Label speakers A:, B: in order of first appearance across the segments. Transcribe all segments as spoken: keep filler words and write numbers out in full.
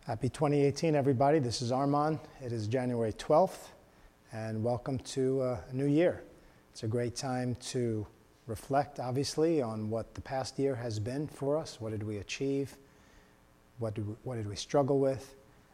A: Happy twenty eighteen, everybody. This is Armand. It is January twelfth, and welcome to uh, a new year. It's a great time to reflect, obviously, on what the past year has been for us. What did we achieve? What did we, what did we struggle with?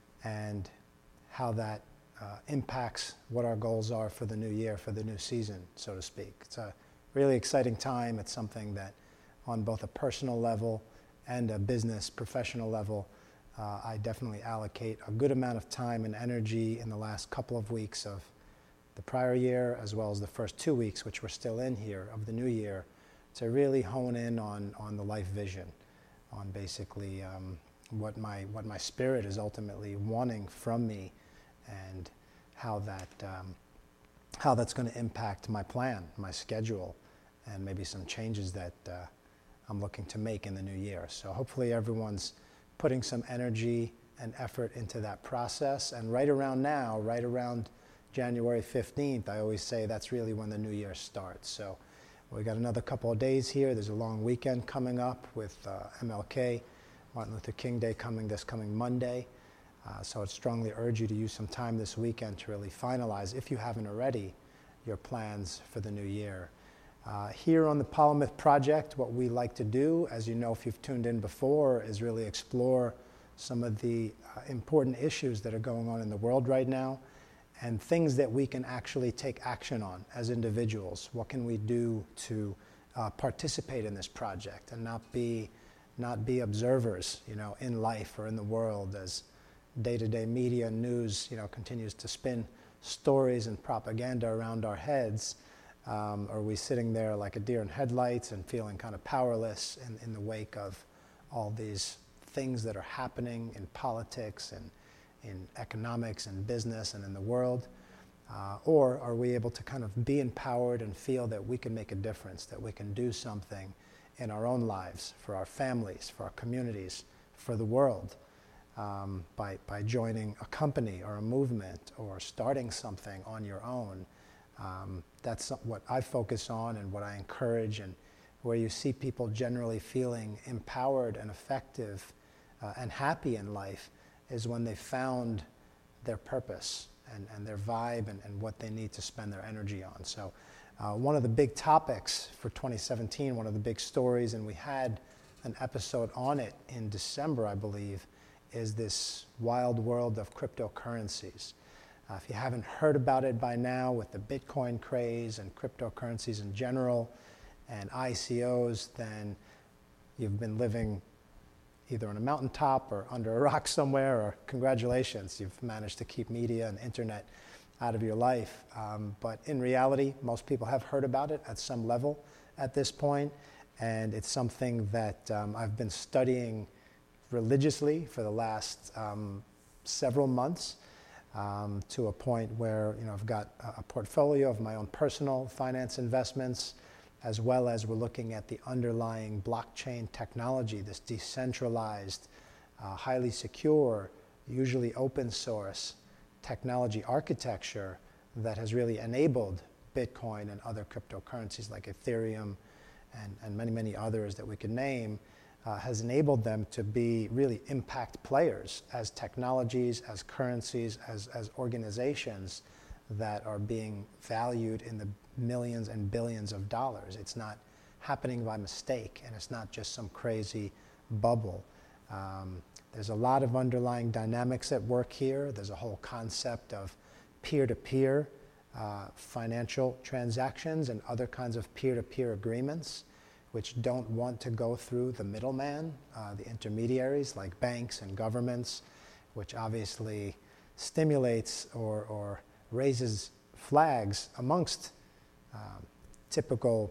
A: And how that uh, impacts what our goals are for the new year, for the new season, so to speak. It's a really exciting time. It's something that, on both a personal level and a business, professional level, Uh, I definitely allocate a good amount of time and energy in the last couple of weeks of the prior year, as well as the first two weeks, which we're still in here, of the new year, to really hone in on, on the life vision, on basically um, what my what my spirit is ultimately wanting from me, and how that um, how that's going to impact my plan, my schedule, and maybe some changes that uh, I'm looking to make in the new year. So hopefully everyone's putting some energy and effort into that process. And right around now, right around January fifteenth, I always say that's really when the new year starts. So we got another couple of days here. There's a long weekend coming up with uh, M L K, Martin Luther King Day, coming this coming Monday. Uh, so I'd strongly urge you to use some time this weekend to really finalize, if you haven't already, your plans for the new year. Uh, here on the Polymyth Project, what we like to do, as you know if you've tuned in before, is really explore some of the uh, important issues that are going on in the world right now, and things that we can actually take action on as individuals. What can we do to uh, participate in this project and not be, not be observers, you know, in life or in the world, as day-to-day media and news, you know, continues to spin stories and propaganda around our heads. Um, are we sitting there like a deer in headlights and feeling kind of powerless in, in the wake of all these things that are happening in politics and in economics and business and in the world? Uh, or are we able to kind of be empowered and feel that we can make a difference, that we can do something in our own lives, for our families, for our communities, for the world, um, by, by joining a company or a movement or starting something on your own? Um, that's what I focus on and what I encourage, and where you see people generally feeling empowered and effective uh, and happy in life is when they found their purpose and, and their vibe and, and what they need to spend their energy on. So uh, one of the big topics for twenty seventeen, one of the big stories, and we had an episode on it in December, I believe, is this wild world of cryptocurrencies. Uh, if you haven't heard about it by now, with the Bitcoin craze and cryptocurrencies in general and I C Os, then you've been living either on a mountaintop or under a rock somewhere, or congratulations, you've managed to keep media and internet out of your life. Um, but in reality, most people have heard about it at some level at this point, and it's something that um, I've been studying religiously for the last um, several months. Um, to a point where, you know, I've got a, a portfolio of my own personal finance investments, as well as we're looking at the underlying blockchain technology, this decentralized, uh, highly secure, usually open source technology architecture that has really enabled Bitcoin and other cryptocurrencies like Ethereum and, and many, many others that we could name. Uh, has enabled them to be really impact players as technologies, as currencies, as, as organizations that are being valued in the millions and billions of dollars. It's not happening by mistake, and it's not just some crazy bubble. Um, there's a lot of underlying dynamics at work here. There's a whole concept of peer-to-peer uh, financial transactions and other kinds of peer-to-peer agreements, which don't want to go through the middleman, uh, the intermediaries like banks and governments, which obviously stimulates or, or raises flags amongst um, typical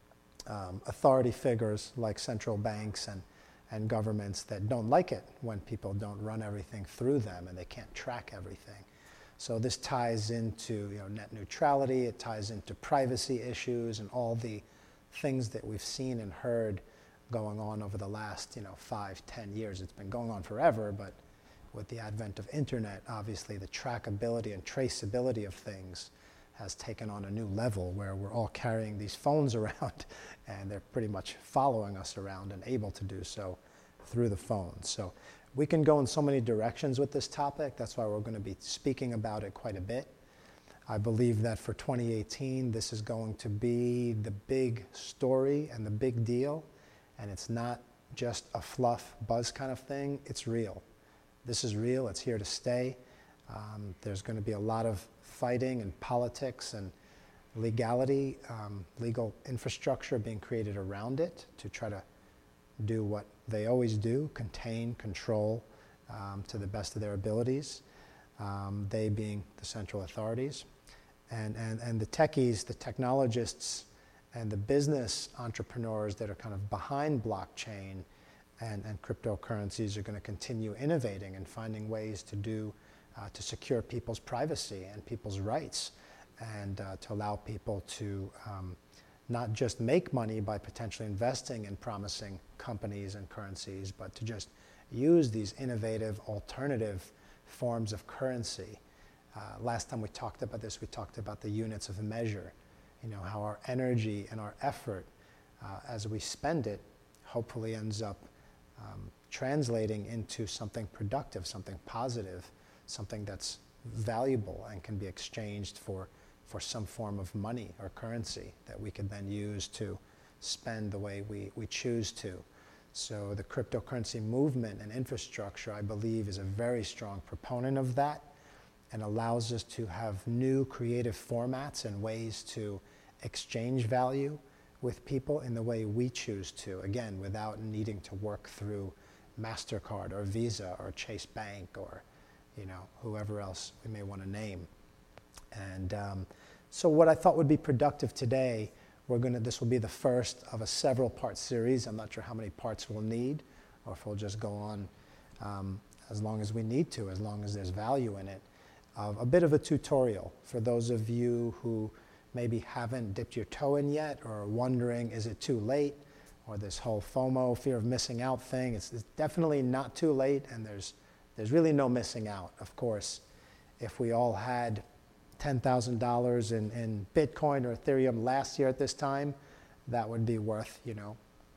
A: um, authority figures like central banks and, and governments that don't like it when people don't run everything through them and they can't track everything. So this ties into, you know, net neutrality, it ties into privacy issues and all the things that we've seen and heard going on over the last, you know, five, ten years. It's been going on forever, but with the advent of internet, obviously the trackability and traceability of things has taken on a new level where we're all carrying these phones around and they're pretty much following us around and able to do so through the phone. So we can go in so many directions with this topic. That's why we're going to be speaking about it quite a bit. I believe that for twenty eighteen, this is going to be the big story and the big deal. And it's not just a fluff buzz kind of thing. It's real. This is real. It's here to stay. Um, there's going to be a lot of fighting and politics and legality, um, legal infrastructure being created around it to try to do what they always do, contain, control um, to the best of their abilities, um, they being the central authorities. And, and, and the techies, the technologists, and the business entrepreneurs that are kind of behind blockchain and, and cryptocurrencies are going to continue innovating and finding ways to do, uh, to secure people's privacy and people's rights, and uh, to allow people to um, not just make money by potentially investing in promising companies and currencies, but to just use these innovative alternative forms of currency. Uh, last time we talked about this, we talked about the units of measure, you know, how our energy and our effort uh, as we spend it hopefully ends up um, translating into something productive, something positive, something that's valuable and can be exchanged for, for some form of money or currency that we can then use to spend the way we, we choose to. So the cryptocurrency movement and infrastructure, I believe, is a very strong proponent of that, and allows us to have new creative formats and ways to exchange value with people in the way we choose to, again, without needing to work through MasterCard or Visa or Chase Bank or, you know, whoever else we may want to name. And um, so what I thought would be productive today, we're gonna, this will be the first of a several part series. I'm not sure how many parts we'll need, or if we'll just go on um, as long as we need to, as long as there's value in it. Uh, a bit of a tutorial for those of you who maybe haven't dipped your toe in yet, or are wondering, is it too late? Or this whole FOMO, fear of missing out thing. It's, it's definitely not too late, and there's, there's really no missing out. Of course, if we all had ten thousand dollars in, in Bitcoin or Ethereum last year at this time, that would be worth, you know,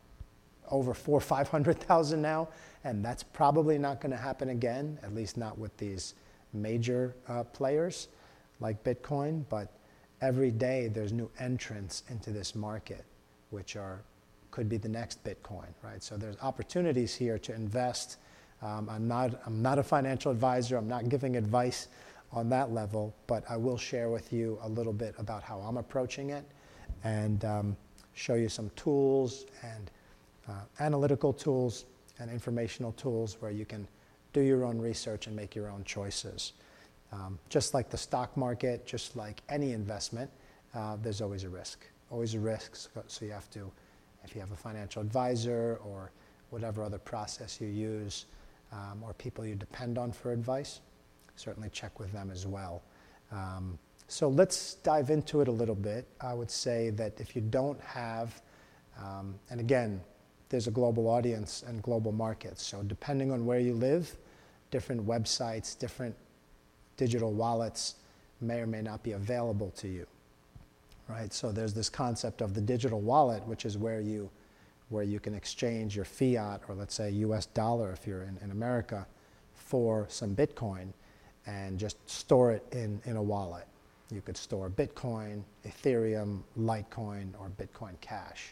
A: over four or five hundred thousand now, and that's probably not going to happen again, at least not with these major uh, players like Bitcoin. But every day there's new entrants into this market, which are could be the next Bitcoin, right? So there's opportunities here to invest. Um, I'm not I'm not a financial advisor. I'm not giving advice on that level, but I will share with you a little bit about how I'm approaching it, and um, show you some tools and uh, analytical tools and informational tools where you can do your own research and make your own choices. Um, just like the stock market, just like any investment, uh, there's always a risk. Always a risk, so, so you have to, if you have a financial advisor or whatever other process you use, um, or people you depend on for advice, certainly check with them as well. Um, so let's dive into it a little bit. I would say that if you don't have, um, and again, there's a global audience and global markets, so depending on where you live, different websites, different digital wallets may or may not be available to you, right? So there's this concept of the digital wallet, which is where you, where you can exchange your fiat, or let's say U S dollar if you're in, in America, for some Bitcoin, and just store it in, in a wallet. You could store Bitcoin, Ethereum, Litecoin, or Bitcoin Cash.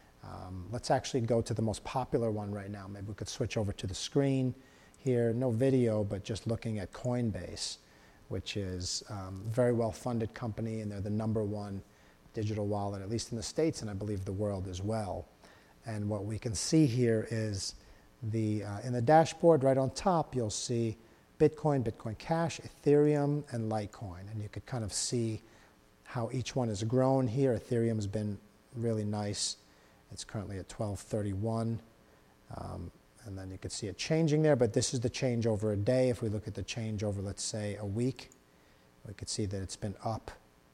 A: Um, let's actually go to the most popular one right now. Maybe we could switch over to the screen here. No video, but just looking at Coinbase, which is um, a very well-funded company, and they're the number one digital wallet, at least in the States, and I believe the world as well. And what we can see here is the uh, in the dashboard right on top, you'll see Bitcoin, Bitcoin Cash, Ethereum, and Litecoin. And you could kind of see how each one has grown here. Ethereum has been really nice. It's currently at twelve thirty-one. Um, and then you can see it changing there, but this is the change over a day. If we look at the change over, let's say, a week, we could see that it's been up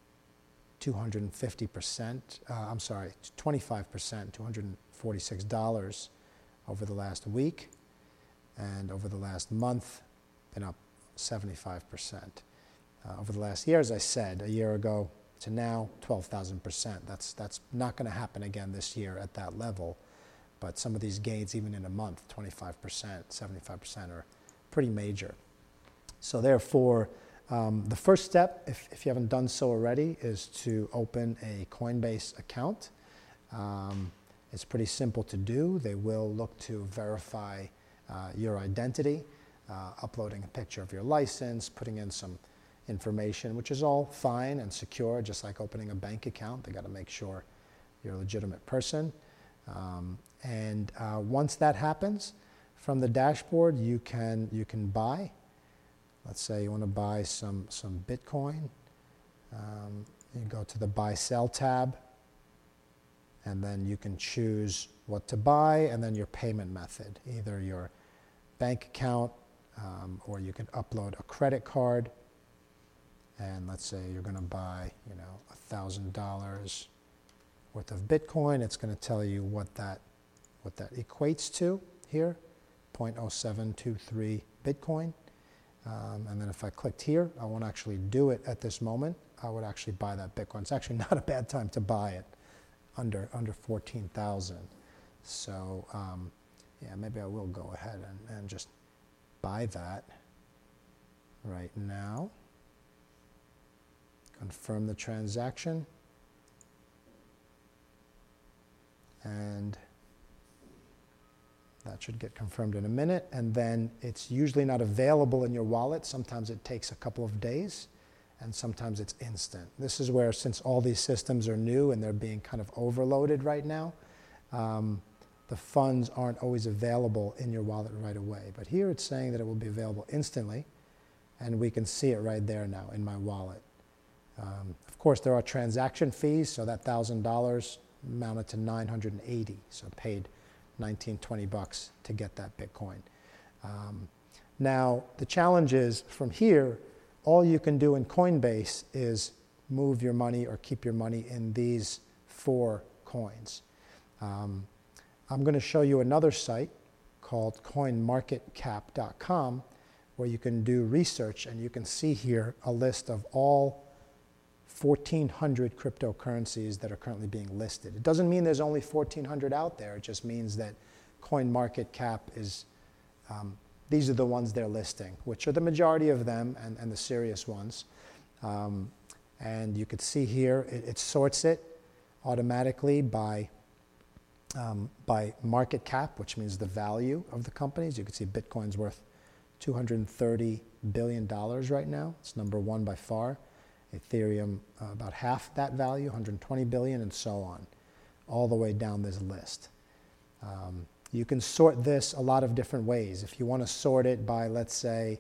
A: two hundred fifty percent. Uh, I'm sorry, twenty-five percent, two hundred forty-six dollars over the last week. And over the last month, been up seventy-five percent. Uh, over the last year, as I said, a year ago to now, twelve thousand percent. That's, that's not going to happen again this year at that level. but some of these gains, even in a month, twenty-five percent, seventy-five percent, are pretty major. So therefore, um, the first step, if, if you haven't done so already, is to open a Coinbase account. Um, it's pretty simple to do. They will look to verify uh, your identity, uh, uploading a picture of your license, putting in some information, which is all fine and secure, just like opening a bank account. They got to make sure you're a legitimate person. Um, and uh, once that happens, from the dashboard, you can you can buy. Let's say you want to buy some some Bitcoin. Um, you go to the Buy Sell tab, and then you can choose what to buy, and then your payment method, either your bank account, um, or you can upload a credit card. And let's say you're going to buy, you know, a thousand dollars worth of Bitcoin. It's going to tell you what that what that equates to here, zero point zero seven two three Bitcoin. Um, and then if I clicked here, I won't actually do it at this moment. I would actually buy that Bitcoin. It's actually not a bad time to buy it, under under fourteen thousand. So um, yeah, maybe I will go ahead and, and just buy that right now. Confirm the transaction. And that should get confirmed in a minute. And then it's usually not available in your wallet. Sometimes it takes a couple of days, and sometimes it's instant. This is where, since all these systems are new and they're being kind of overloaded right now, um, the funds aren't always available in your wallet right away. But here it's saying that it will be available instantly, and we can see it right there now in my wallet. Um, of course, there are transaction fees, so that one thousand dollars amounted to nine hundred eighty, so paid nineteen, twenty bucks to get that Bitcoin. Um, now, the challenge is, from here, all you can do in Coinbase is move your money or keep your money in these four coins. Um, I'm going to show you another site called coin market cap dot com, where you can do research, and you can see here a list of all fourteen hundred cryptocurrencies that are currently being listed. It doesn't mean there's only fourteen hundred out there. It just means that CoinMarketCap is, um, these are the ones they're listing, which are the majority of them, and, and the serious ones. Um, and you could see here, it, it sorts it automatically by, um, by market cap, which means the value of the companies. You can see Bitcoin's worth two hundred thirty billion dollars right now. It's number one by far. Ethereum, uh, about half that value, one hundred twenty billion, and so on, all the way down this list. Um, you can sort this a lot of different ways. If you want to sort it by, let's say,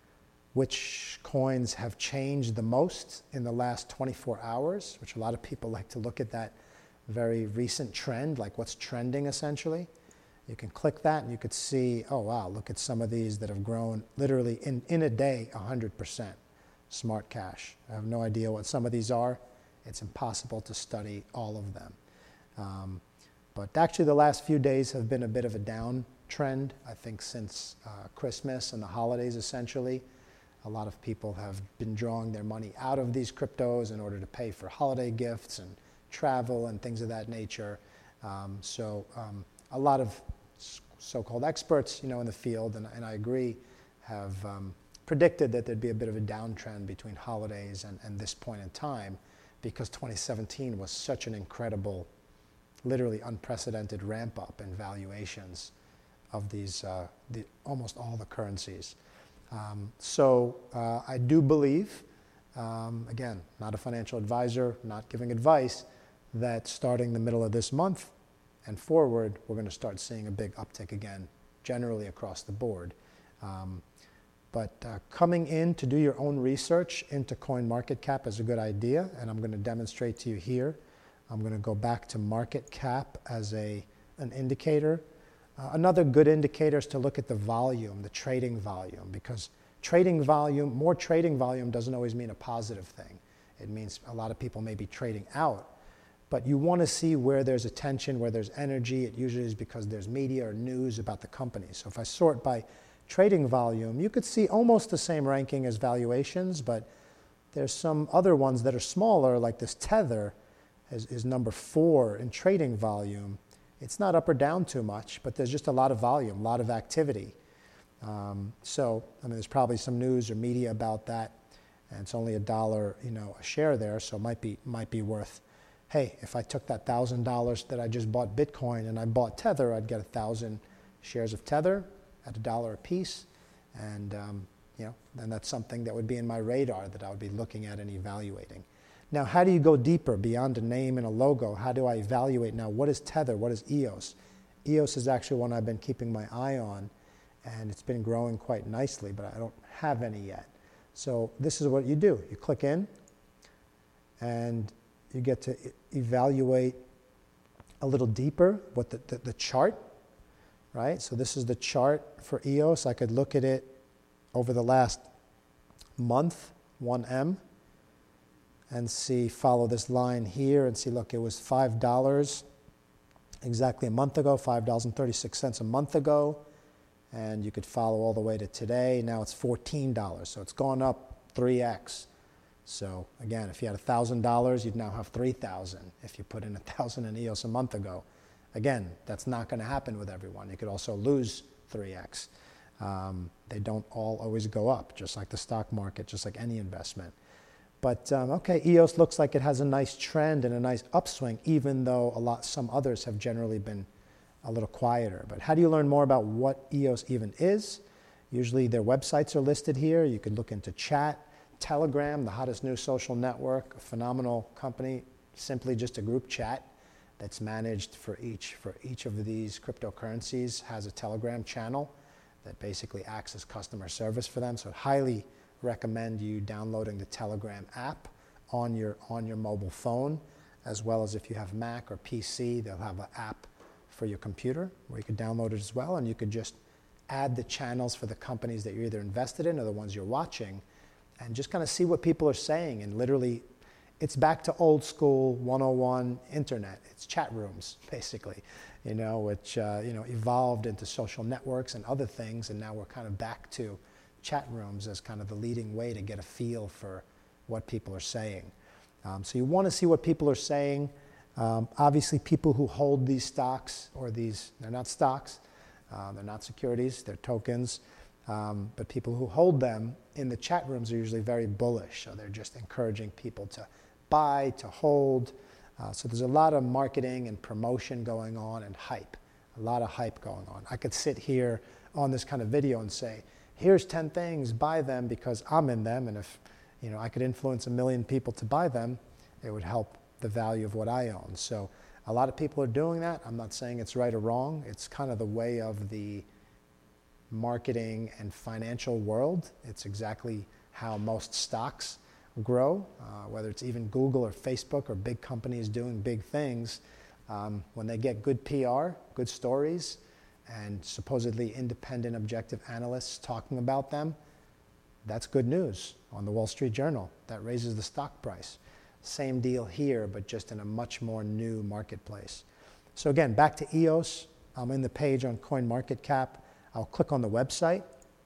A: which coins have changed the most in the last twenty-four hours, which a lot of people like to look at that very recent trend, like what's trending essentially. You can click that and you could see, oh wow, look at some of these that have grown literally in, in a day, one hundred percent. Smart cash. I have no idea what some of these are. It's impossible to study all of them. Um, but actually the last few days have been a bit of a downtrend, I think, since uh, Christmas and the holidays essentially. A lot of people have been drawing their money out of these cryptos in order to pay for holiday gifts and travel and things of that nature. Um, so um, a lot of so-called experts, you know, in the field, and, and I agree, have um, predicted that there'd be a bit of a downtrend between holidays and, and this point in time, because twenty seventeen was such an incredible, literally unprecedented ramp up in valuations of these, uh, the, almost all the currencies. Um, so uh, I do believe, um, again, not a financial advisor, not giving advice, that starting the middle of this month and forward, we're going to start seeing a big uptick again, generally across the board. Um, But uh, coming in to do your own research into CoinMarketCap is a good idea, and I'm going to demonstrate to you here. I'm going to go back to market cap as a, an indicator. Uh, another good indicator is to look at the volume, the trading volume, because trading volume, more trading volume doesn't always mean a positive thing. It means a lot of people may be trading out, but you want to see where there's attention, where there's energy. It usually is because there's media or news about the company. So if I sort by trading volume, you could see almost the same ranking as valuations, but there's some other ones that are smaller, like this Tether is, is number four in trading volume, It's not up or down too much, but there's just a lot of volume, a lot of activity. Um, so, I mean, there's probably some news or media about that, and it's only a dollar, you know, a share there, so it might be might be worth. Hey, if I took that thousand dollars that I just bought Bitcoin and I bought Tether, I'd get a thousand shares of Tether at a dollar a piece, and um, you know, then that's something that would be in my radar that I would be looking at and evaluating. Now, how do you go deeper beyond a name and a logo? How do I evaluate now? What is Tether? What is E O S? E O S is actually one I've been keeping my eye on, and it's been growing quite nicely, but I don't have any yet. So this is what you do. You click in, and you get to e- evaluate a little deeper what the, the, the chart, right? So this is the chart for E O S. I could look at it over the last month, one M, and see, follow this line here and see, look, it was five dollars exactly a month ago, five dollars and thirty-six cents a month ago, and you could follow all the way to today. Now it's fourteen dollars, so it's gone up three X. So again, if you had one thousand dollars, you'd now have three thousand dollars if you put in one thousand dollars in E O S a month ago. Again, that's not going to happen with everyone. You could also lose three X. Um, they don't all always go up, just like the stock market, just like any investment. But um, okay, E O S looks like it has a nice trend and a nice upswing, even though a lot, some others have generally been a little quieter. But how do you learn more about what E O S even is? Usually their websites are listed here. You could look into chat. Telegram, the hottest new social network, a phenomenal company, simply just a group chat that's managed for each for each of these cryptocurrencies, has a Telegram channel that basically acts as customer service for them. So I'd highly recommend you downloading the Telegram app on your on your mobile phone, as well as if you have Mac or P C, they'll have an app for your computer where you could download it as well, and you could just add the channels for the companies that you're either invested in or the ones you're watching, and just kind of see what people are saying. And literally, it's back to old school one oh one internet. It's chat rooms, basically, you know, which uh, you know evolved into social networks and other things, and now we're kind of back to chat rooms as kind of the leading way to get a feel for what people are saying. Um, so you want to see what people are saying. Um, obviously, people who hold these stocks, or these, they're not stocks, uh, they're not securities, they're tokens, um, but people who hold them in the chat rooms are usually very bullish. So they're just encouraging people to buy, to hold. Uh, so there's a lot of marketing and promotion going on, and hype, a lot of hype going on. I could sit here on this kind of video and say, here's ten things, buy them because I'm in them, and if you know I could influence a million people to buy them, it would help the value of what I own. So a lot of people are doing that. I'm not saying it's right or wrong. It's kind of the way of the marketing and financial world. It's exactly how most stocks grow, uh, whether it's even Google or Facebook or big companies doing big things. Um, when they get good P R, good stories, and supposedly independent objective analysts talking about them, that's good news on the Wall Street Journal. That raises the stock price. Same deal here, but just in a much more new marketplace. So again, back to E O S. I'm in the page on CoinMarketCap. I'll click on the website.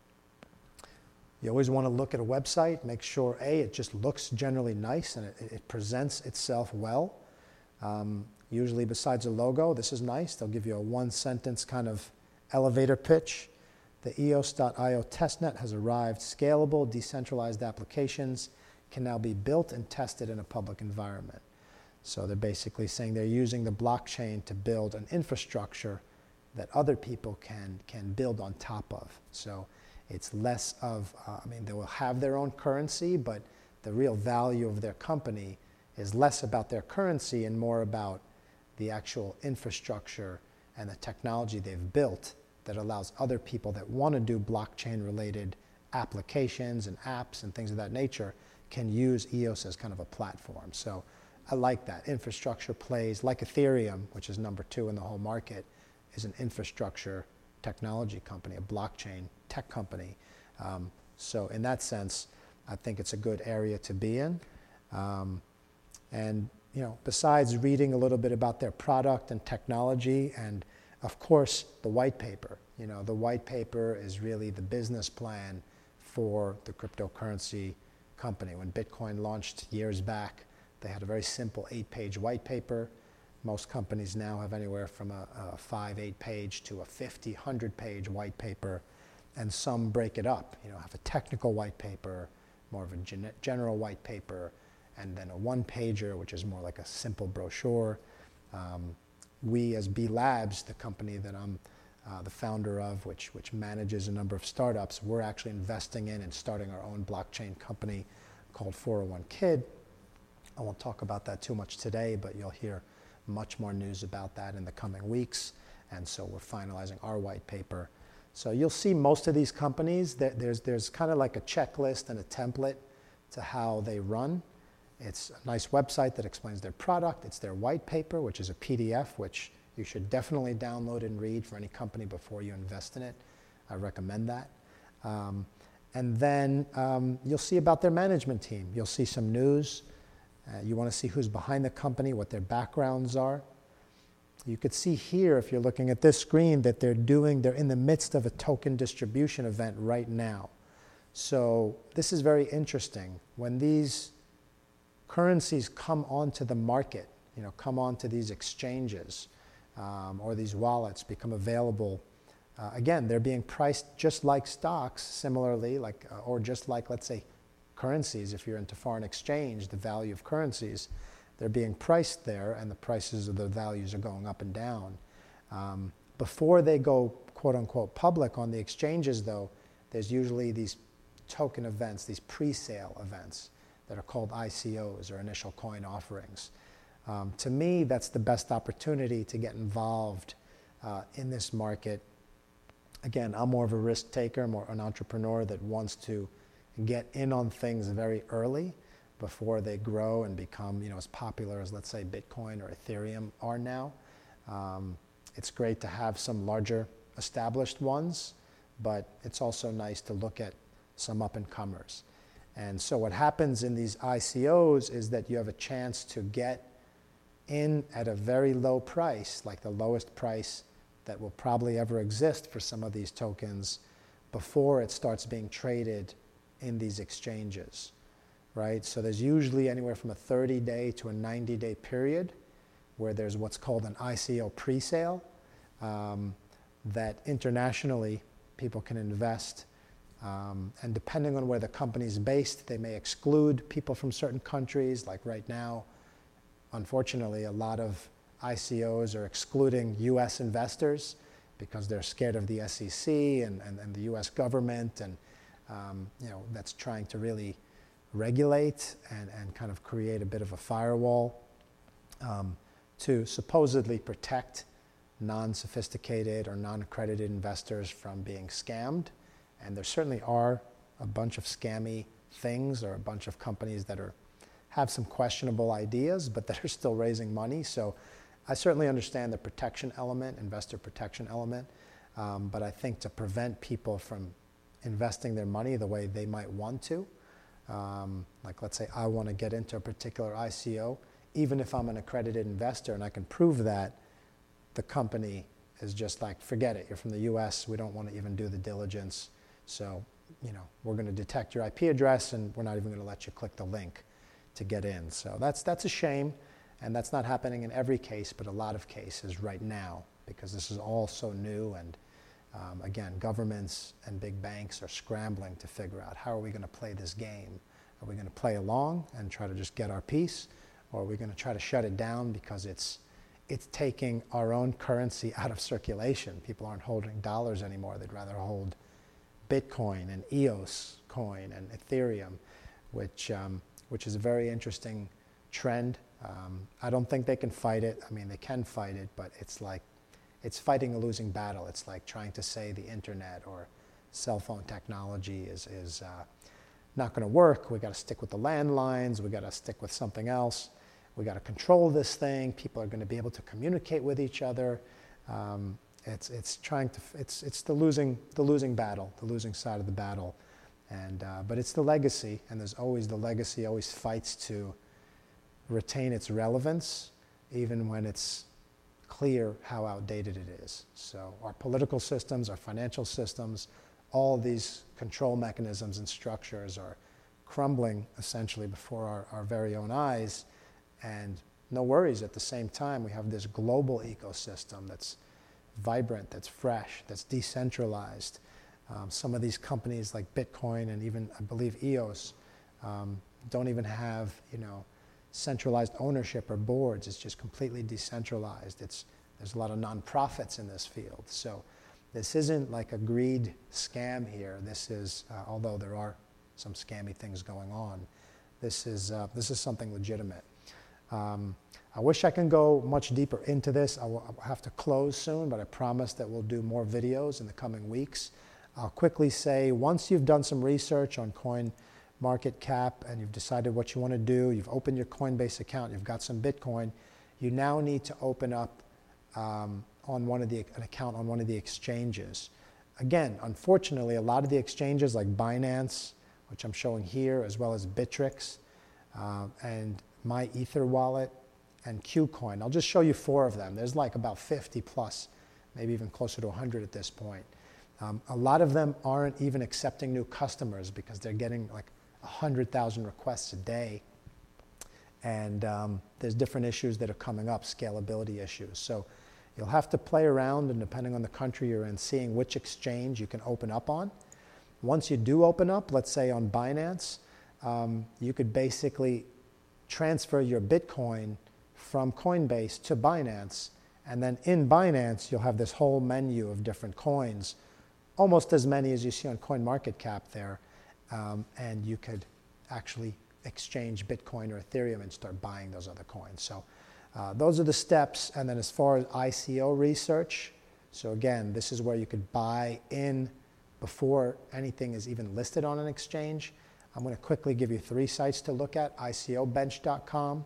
A: You always want to look at a website, make sure, A, it just looks generally nice and it, it presents itself well. Um, usually besides a logo, this is nice. They'll give you a one-sentence kind of elevator pitch. The E O S dot I O testnet has arrived. Scalable, decentralized applications can now be built and tested in a public environment. So they're basically saying they're using the blockchain to build an infrastructure that other people can, can build on top of. So it's less of, uh, I mean, they will have their own currency, but the real value of their company is less about their currency and more about the actual infrastructure and the technology they've built that allows other people that want to do blockchain-related applications and apps and things of that nature can use E O S as kind of a platform. So I like that. Infrastructure plays, like Ethereum, which is number two in the whole market, is an infrastructure technology company, a blockchain tech company. Um, so in that sense, I think it's a good area to be in. Um, and you know, besides reading a little bit about their product and technology, and of course the white paper. You know, the white paper is really the business plan for the cryptocurrency company. When Bitcoin launched years back, they had a very simple eight-page white paper Most companies now have anywhere from a, a five, eight page to a fifty, one hundred page white paper, and some break it up. You know, have a technical white paper, more of a gen- general white paper, and then a one pager, which is more like a simple brochure. Um, we as B Labs, the company that I'm uh, the founder of, which, which manages a number of startups, we're actually investing in and starting our own blockchain company called four oh one Kid. I won't talk about that too much today, but you'll hear much more news about that in the coming weeks. And so we're finalizing our white paper. So you'll see most of these companies, there's, there's kind of like a checklist and a template to how they run. It's a nice website that explains their product. It's their white paper, which is a P D F, which you should definitely download and read for any company before you invest in it. I recommend that. Um, and then um, you'll see about their management team. You'll see some news. Uh, you want to see who's behind the company, what their backgrounds are. You could see here, if you're looking at this screen, that they're doing, they're in the midst of a token distribution event right now. So this is very interesting. When these currencies come onto the market, you know, come onto these exchanges, um, or these wallets become available, uh, again, they're being priced just like stocks, similarly, like, uh, or just like, let's say, currencies. If you're into foreign exchange, the value of currencies, they're being priced there, and the prices of the values are going up and down. Um, before they go, quote unquote, public on the exchanges, though, there's usually these token events, these pre-sale events that are called I C Os, or initial coin offerings. Um, to me, that's the best opportunity to get involved uh, in this market. Again, I'm more of a risk taker, more an entrepreneur that wants to get in on things very early before they grow and become, you know, as popular as, let's say, Bitcoin or Ethereum are now. Um, it's great to have some larger established ones, but it's also nice to look at some up-and-comers. And so what happens in these I C Os is that you have a chance to get in at a very low price, like the lowest price that will probably ever exist for some of these tokens, before it starts being traded in these exchanges, right? So there's usually anywhere from a thirty day to a ninety day period where there's what's called an I C O pre-sale, um, that internationally people can invest. Um, and depending on where the company's based, they may exclude people from certain countries. Like right now, unfortunately, a lot of I C Os are excluding U S investors because they're scared of the S E C and, and, and the U S government, and um, you know, that's trying to really regulate and, and kind of create a bit of a firewall um, to supposedly protect non-sophisticated or non-accredited investors from being scammed. And there certainly are a bunch of scammy things, or a bunch of companies that are have some questionable ideas, but that are still raising money. So I certainly understand the protection element, investor protection element, um, but I think to prevent people from investing their money the way they might want to, um, like let's say I want to get into a particular I C O, even if I'm an accredited investor and I can prove that, the company is just like, forget it, you're from the U S, we don't want to even do the diligence. So, you know, we're going to detect your I P address and we're not even going to let you click the link to get in. So that's, that's a shame, and that's not happening in every case, but a lot of cases right now, because this is all so new, and um, again, governments and big banks are scrambling to figure out, how are we going to play this game? Are we going to play along and try to just get our piece, or are we going to try to shut it down because it's it's taking our own currency out of circulation? People aren't holding dollars anymore. They'd rather hold Bitcoin and E O S coin and Ethereum, which um, which is a very interesting trend. Um, I don't think they can fight it. I mean, they can fight it, but it's like, it's fighting a losing battle. It's like trying to say the internet or cell phone technology is, is uh, not going to work. We got to stick with the landlines. We got to stick with something else. We got to control this thing. People are going to be able to communicate with each other. Um, it's it's trying to it's it's the losing the losing battle, the losing side of the battle, and uh, but it's the legacy, and there's always the legacy always fights to retain its relevance, even when it's clear how outdated it is. So our political systems, our financial systems, all of these control mechanisms and structures are crumbling essentially before our, our very own eyes. And no worries at the same time. We have this global ecosystem that's vibrant, that's fresh, that's decentralized. Um, some of these companies like Bitcoin and even, I believe, E O S um, don't even have, you know, centralized ownership or boards. It's just completely decentralized. It's, there's a lot of nonprofits in this field. So this isn't like a greed scam here. This is, uh, although there are some scammy things going on, this is, uh, this is something legitimate. Um, I wish I can go much deeper into this. I will I'll have to close soon, but I promise that we'll do more videos in the coming weeks. I'll quickly say, once you've done some research on CoinMarketCap and you've decided what you want to do, you've opened your Coinbase account, you've got some Bitcoin, you now need to open up um, on one of the, an account on one of the exchanges. Again, unfortunately, a lot of the exchanges like Binance, which I'm showing here, as well as Bittrex, uh, and My Ether Wallet, and KuCoin. I'll just show you four of them. There's like about fifty plus, maybe even closer to one hundred at this point. Um, a lot of them aren't even accepting new customers because they're getting like one hundred thousand requests a day. And um, there's different issues that are coming up, scalability issues. So you'll have to play around, and depending on the country you're in, seeing which exchange you can open up on. Once you do open up, let's say on Binance, um, you could basically transfer your Bitcoin from Coinbase to Binance, and then in Binance you'll have this whole menu of different coins, almost as many as you see on CoinMarketCap there, um, and you could actually exchange Bitcoin or Ethereum and start buying those other coins. So uh, those are the steps. And then as far as I C O research, so again, this is where you could buy in before anything is even listed on an exchange. I'm going to quickly give you three sites to look at: I C O bench dot com,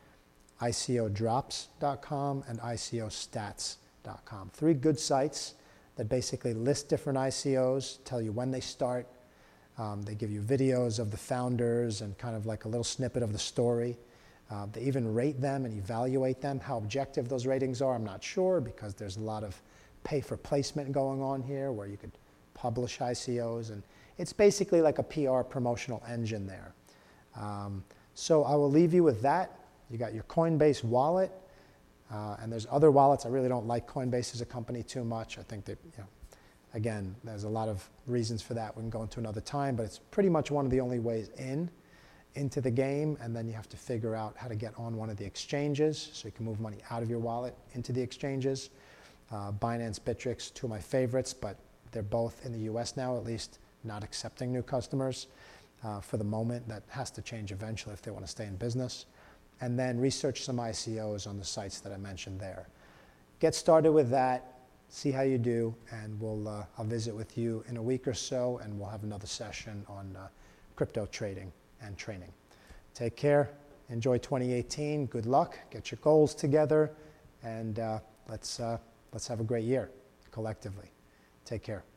A: I C O drops dot com, and I C O stats dot com. Three good sites that basically list different I C Os, tell you when they start. Um, they give you videos of the founders and kind of like a little snippet of the story. Uh, they even rate them and evaluate them. How objective those ratings are, I'm not sure, because there's a lot of pay for placement going on here where you could publish I C Os, and it's basically like a P R promotional engine there. Um, so I will leave you with that. You got your Coinbase wallet, uh, and there's other wallets. I really don't like Coinbase as a company too much. I think that, you know, again, there's a lot of reasons for that. We can go into another time, but it's pretty much one of the only ways in, into the game, and then you have to figure out how to get on one of the exchanges so you can move money out of your wallet into the exchanges. Uh, Binance, Bittrex, two of my favorites, but they're both in the U S now, at least, not accepting new customers uh, for the moment. That has to change eventually if they want to stay in business. And then research some I C Os on the sites that I mentioned there. Get started with that. See how you do, and we'll, uh, I'll visit with you in a week or so, and we'll have another session on uh, crypto trading and training. Take care. Enjoy twenty eighteen. Good luck. Get your goals together, and uh, let's, uh, let's have a great year collectively. Take care.